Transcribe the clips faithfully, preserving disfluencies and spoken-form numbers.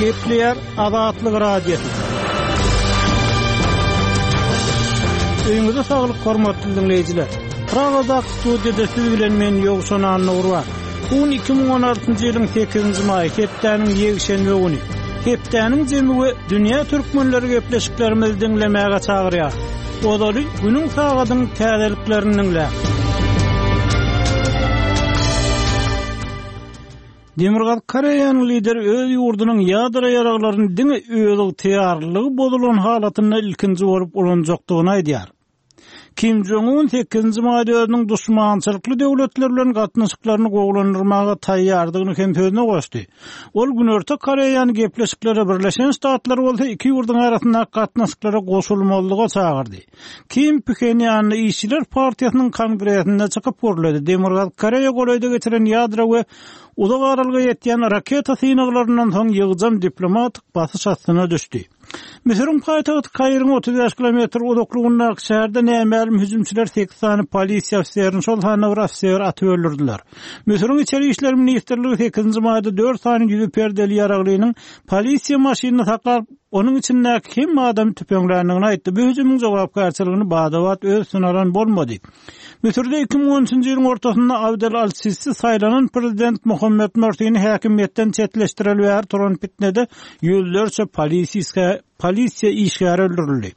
Kepler Azatlyk Radiosu. Öýüňizde saglyk hormatly dinleýijiler. Praga studiýada siz bilen men Ýogşan Nurwa. Bu iki bin on altyncy ýylyň sekizinji maý hepdeniň ýegşenbe güni. Hepdeniň jemigi dünýä türkmenleri gepleşiklerimizi dinlemäge çagyrýar. Olary günüň sagadyň täzeliklerini dinlä. Demirgal Koreýanyň lideri öz ýurdunyň ýadra ýaraglaryny diňe öýüdigi täýärligi bozulan halatyna ilkinji borup ulanjakdygyny aýdýar. Kim Jong-un sekizinji maýda özüniň duşmançylykly döwletler bilen gatnaşyklaryny gowlandyrmaga taýýardygyny hem sözüne goşdy. Ol Günörtü Koreýany gepleşikleri Birleşen Ştatlar bolsa iki ýurduň arasyndaky gatnaşyklara goşulmalyga çagyrdy. Kim Pchenýany işçiler partiýasynyň kongresinde çykyp görledi. Demirgal Koreýa golaýda geçiren ýadra we uzak aralyga ýetýän raketa synaklarynyň soň ýygyjam diplomatik basyş astyna düşdi. Misiriň paýtagty Kairyň otuz beş kilometr uzaklygyndäki şäherde nämälim hüjümçiler seksen polisiýa ofisiýerini şol hana bir ofisiýer atyp öldürdiler. Misiriň içeri işler ministrligi sekizinji maýda dört sany ýüzi perdeli ýaraglynyň polisiýa maşynyny saklap onun içindäki kim adam tüpeňlerini aýtdy. Bu hüjümüň jogapkärçiligini Badawat öz synaran bolmady. Misirde iki bin on üçinji ýylyň ortasynda Abdel Al-Sisi saýlanan prezident Muhammed Mursi'ni häkimiýetden çetleşdirilýär turan fitnede ýüzlerçe polisiýa polisiýa işgär öldürildi.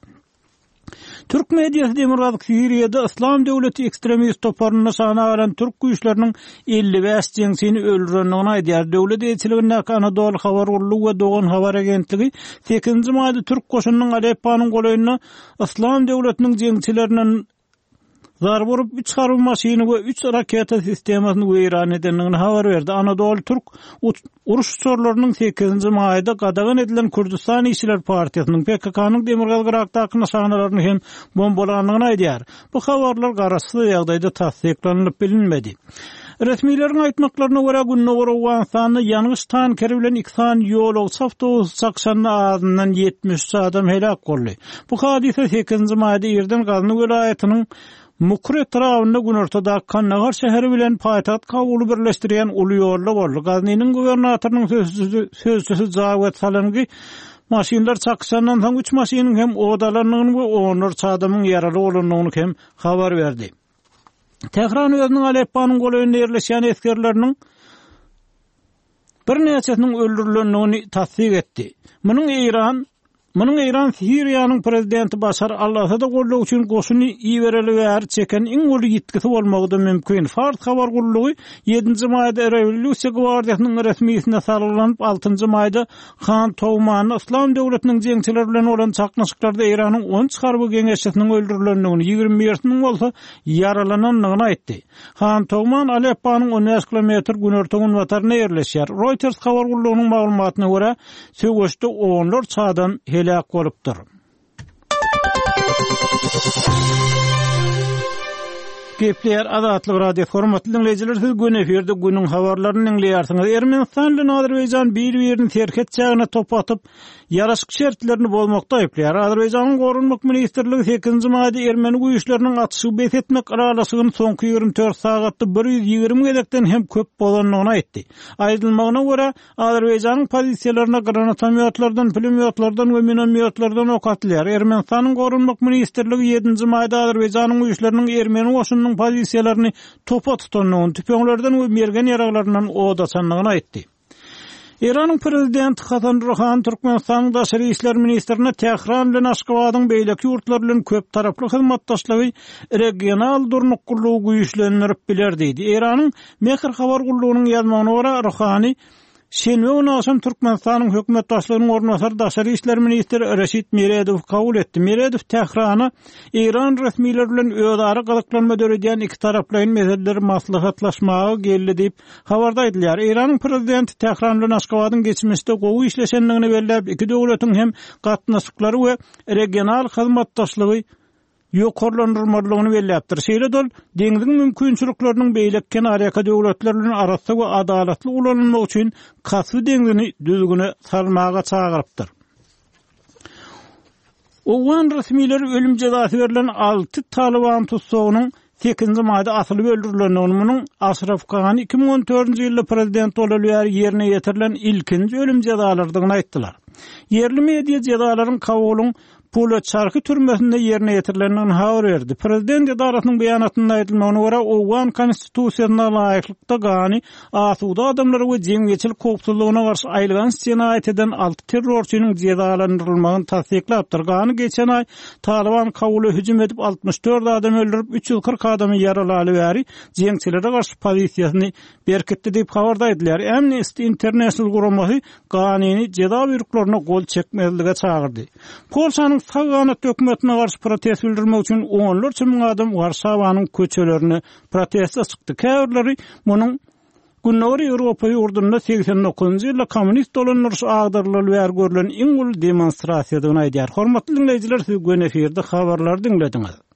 Türk mediýasy Demirgal Siriýada İslam döwleti ekstremist toparlyny sanaran türk güýçleriniň elli beş jeňsini öldürendigini aýdýar. Döwlet elçiligindäki Anadolu habar gurulugy we Dogan habar agentligi sekizinji maýda türk goşunynyň Aleppanyň golaýyna İslam döwletiniň jeňçileriniň zar vurup üç harby maşyny we üç raketa sistemasyny weýran edenligini habar berdi. Anadolu Türk uruş uçurlarynyň sekizinji maýda gadagan edilen Kürdistan işçiler partiýasynyň P K K'nyň Demirgal Grakdaky nişanalaryny hem bombalaganlygyny aýdýar. Bu habarlar garaşly ýagdaýda tasdiklanyp bilinmedi. Resmiýlerin aýtmaklaryna görä günne Awganistanyň ýanyş tankeri bilen iki sany ýolog çapdawuz çakşanyň ağzyndan yetmiş üç adam helak boldy. Bu hadise sekizinji maýda Erden Gazny welaýatynyň Mukre tarafında Günörtüda Kannagar şehri bilen paýtagat Kabuly birleşdirýän uly ýolda boldy. Gaznynyň gubernatorynyň sözçüsü sözçüsü Zawet Salangy maşynlar çakşandan soň üç maşynyň hem ogdalarynyň we onlarça adamyň ýaraly bolandygyny hem habar berdi. Tehran özüniň Aleppanyň golaýynda ýerleşýän eskerleriniň bir neçesiniň öldürilendigini tasdik etdi. Munyň Iran Munyň Iran Siriýanyň prezidenti Başar al-Asada gollaw üçin goşuny iýereli we her çeken iň uly ýetkisi bolmagy mümkin. Fars habar gurulugy ýedinji maýda Rewolýusiýa gwardiýasynyň resmiýetine sarylanyp altynjy maýda Han Towman İslam döwletiniň jeňçileri bilen olan çaknaşyklarda Iranyň on çarby geňeşçisiniň öldürilendigini, ýigirmi biriniň bolsa yaralananlygyny aýtdy. Han Towman Aleppanyň on beş kilometr günörtüň wataryna ýerleşýär. Reuters habar gurulugynyň maglumatyna görä söwüşde onlarça adam helak bolupdyr. Kepler Azatlyk Radio hormatly dinleýijiler, siz gün eferde günüň habarlaryny dinleýärsiňiz. Ermenistan bilen Azerbaýjan bir-birini terk etjägine topatyp ýaraşyk şertlerini bolmakda aýplar. Azerbaýjanyň Gorunluk ministrligi sekizinji maýda Ermeni güýçleriniň atışy besetmek aralysygyny soňky ýigirmi dört sagatda bir ýüz ýigirmi gedekden hem köp bolanlygyny aýtdy. Aýdylmagyna görä, Azerbaýjanyň pozisiýalaryna granatomýotlardan, pulemýotlardan we minomýotlardan ok atylýar. Ermenistanyň Gorunluk ministrligi ýedinji maýda Azerbaýjanyň güýçleriniň Ermeni goşunynyň pozisiýalaryny topa tutanlygyny, tüpeňlerden we mergen ýaraglaryndan odaçanlygyny aýtdy. İran'ın prezidenti Hasan Rouhani Türkmenistan'ın daşary işler ministrine Tehran bilen Aşgabatyň beýleki ýurtlar bilen köp taraply hyzmatdaşlygy regional durnuqlugy güýçlendirip biler diýdi. İran'ın Mehr habar gurulugynyň ýazmagyna görä Rouhani Şenwe günü Türkmenistanyň hökümet başlygynyň ornasary daşary işler ministri Reşit Miredow kabul etdi. Miredow Tehrana İran resmiýetleri bilen özara galaklanma döredýän iki taraplyň meseleleri maslahatlaşmagy geldi diýip habarda aýdylýar. İranyň prezidenti Tehran bilen Aşgabatyň geçmişde gowy işleşenligini belläp iki döwletiň hem gatnaşyklary we regional hyzmatdaşlygy ýokarlandyrmalygyny belläpdir. Şeýle-dol deňziň mümkinçilikleriniň beýlekken Amerika döwletleri bilen arasy we adalatly ulanmak üçin kasy deňzini düzgüne salmaga çagyrypdyr. Owgan resmiýetleri ölüm jazasy berilen alty Taliban tutsagynyň sekizinji mayda asylyp öldürilen munyň Ashraf Gany iki ming on dördünji ýylda prezident bolaly ýerine ýetirilen ilkinji ölüm jazalardygyny aýtdylar. Yerli media jazalaryň kabulyň Pula çarkı türmesinde yerine getirilenini haber verdi. Prezident idarasının beyanatında aytylmagyna görä, Owan konstitusiýasyna laýyklykda Gany asuda adamlara we jemgyçilik hukukçylygyna garşy aýlygan cinayet eden altı terrorçynyň cezalandyrylmagyny tasdiklapdyr. Gany geçen ay Taliban kabuly hüjüm edip altmış dört adam öldürüp üç yüz kırk adamy yaralaly bäri jemgyçilere garşy pozisiýasyny berkitdi diýip habardaýdylar. Amnesty International guramasy Ganyny ceza bürklerine gol çekmezlige çağırdy. Polşanyň Saganat hökümetine garşy protest bildirmek üçin onlarça ming adam Warsawanyň köçelerini protestga çykdy. Käbirleri munyň Günleri Ýewropa ýurdunda seksen dokuzunjy ýylda kommunist dolanýaryş agdarlyly bäri görülen iň ulu demonstrasiýadan aýdýar. Hormatly dinleýijiler, siz gönefirde habarlar dinlediňiz.